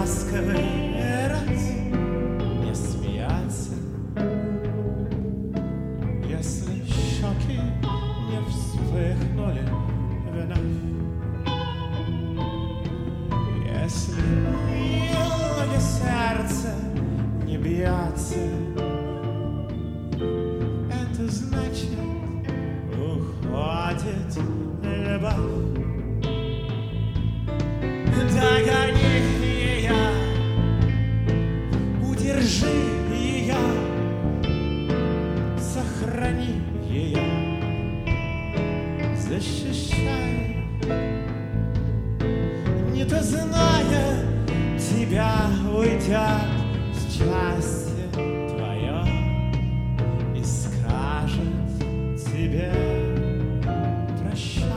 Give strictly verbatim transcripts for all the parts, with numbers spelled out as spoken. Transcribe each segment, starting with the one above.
ласковый раз не смеяться, если щеки не вспыхнули вновь, если милое сердце не бьется, это значит, уходит любовь. Догони ее, удержи ее, сохрани ее, защищай. Не то зная тебя уйдет счастье твое и скажет тебе прощай.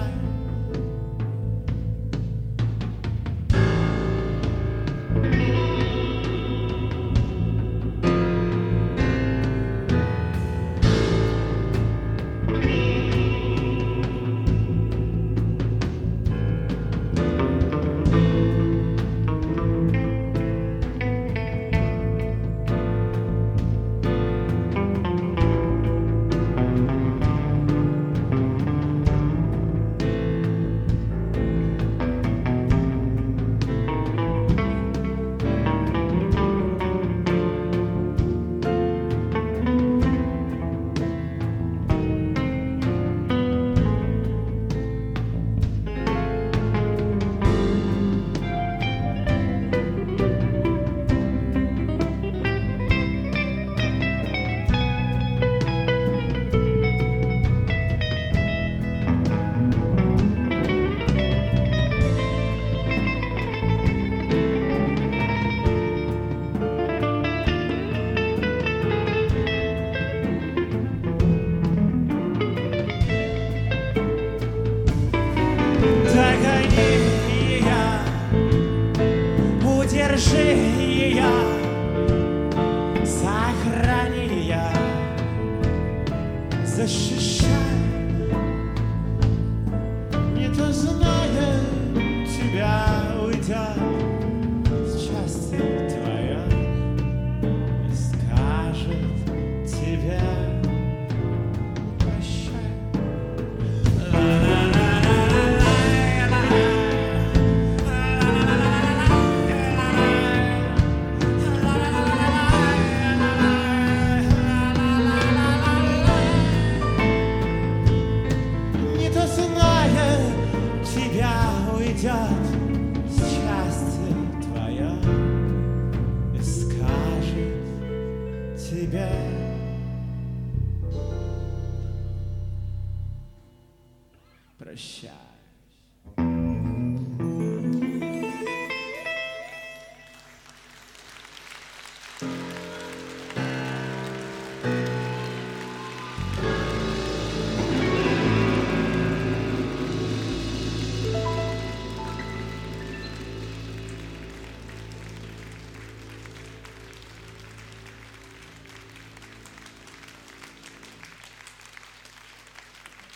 Удержи ее, сохрани ее, защищай. Не то зная тебя уйдет счастье твое и скажет тебе прощай. Уйдет счастье твое и скажет тебе